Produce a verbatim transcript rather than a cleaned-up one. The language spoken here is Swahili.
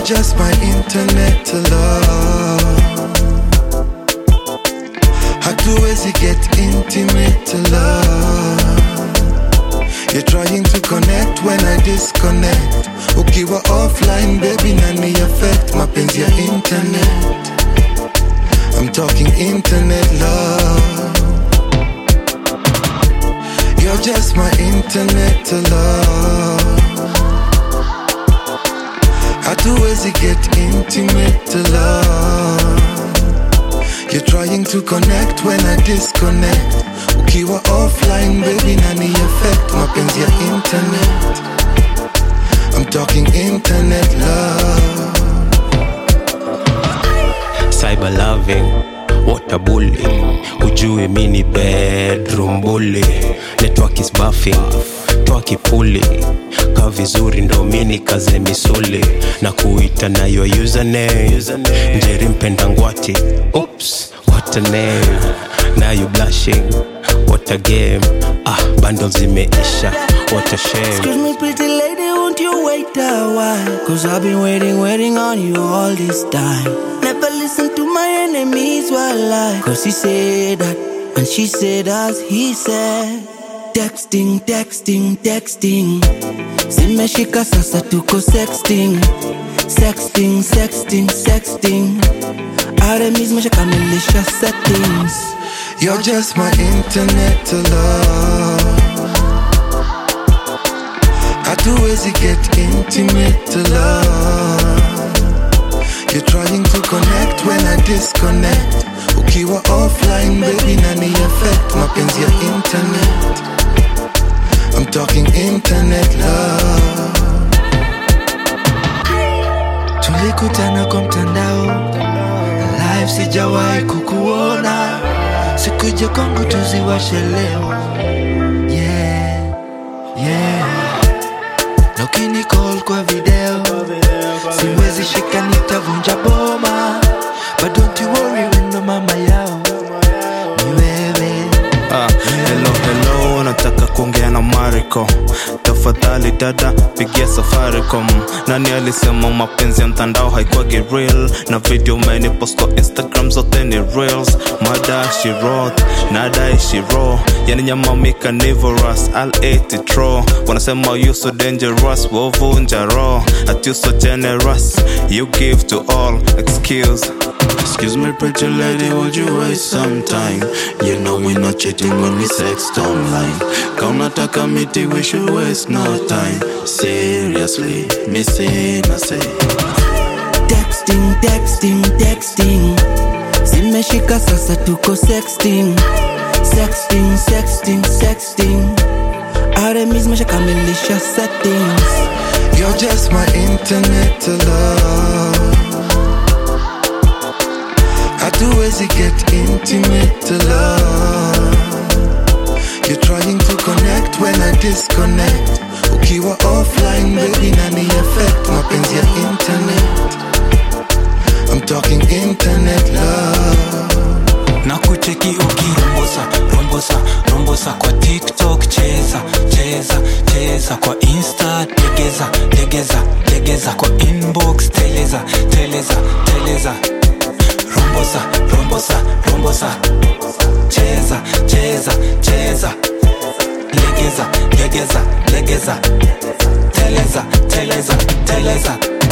just my internet love. Hatuwezi get intimate love. You're trying to connect when I disconnect. Ukiwa offline baby nani affect mapenzi ya internet. I'm talking internet love. You're just my internet love. Hatuwezi get intimate love. You're trying to connect when I disconnect. Ukiwa offline baby nani affect mapenzi ya internet. I'm talking internet love. Cyber loving, water bullying. Ujue mini bedroom bully. Network is buffing, toa kipuli. Ka vizuri ndo mini kaze misuli. Na kuita na your username, Njeri mpenda ngwati. Oops, what a name. Now you blushing, what a game. Ah, bundles zimeisha, what a shame. Excuse me pretty lady, won't you wait a while? Cause I've been waiting, waiting on you all this time. Never listen to my enemies while I lie. Cause he said that, and she said as he said. Texting, texting, texting. Zimeshika sasa tuko sexting. Sexting, sexting, sexting. Aremis meshakamilisha settings. You're just my internet love. Hatuwezi get intimate love. You're trying to connect when I disconnect. Ukiwa offline baby nani affect mapenzi ya internet. I'm talking internet love. Tulikutana kwa mtandao, live sijawahi kukuona. Sikuja kwangu tuziwashe leo. Yeah, yeah. Na ukini call kwa video, siwezi shika nitavunja boma. But don't you worry when no mama yao ni wewe. Ah, hello, hello, nataka kuongea na Mariko. Tafadhali dada, pigia Safaricom. Nani alisema mapenzi ya mtandao haikuwagi real? Na video umenipost kwa Instagram zote ni reels. Mada she wrote, nada she raw. Yani nyama mi carnivorous, I'll eat it raw. Wanasema you so dangerous, wovunja raw. At you so generous, you give to all. Excuse Excuse me pretty lady, would you waste some time? You know we're not cheating when we sext online. Kauna taka miti, we should waste no time. Seriously, me say, na say. Texting, texting, texting. Zimeshika sasa tuko sexting. Sexting, sexting, sexting. Aremis meshakamilisha settings. You're just my internet love. Hatuwezi get intimate love. You're trying to connect when I disconnect. Ukiwa offline baby nani affect mapenzi ya internet. I'm talking internet love. Na kucheki ukirombosa, rombosa, rombosa kwa TikTok. Cheza, cheza, cheza kwa Insta. Tegeza, tegeza, tegeza kwa inbox. Teleza, teleza, teleza. Rombosa, rombosa, rombosa. Cheza, cheza, cheza. Legeza, legeza, legeza. Teleza, teleza, teleza.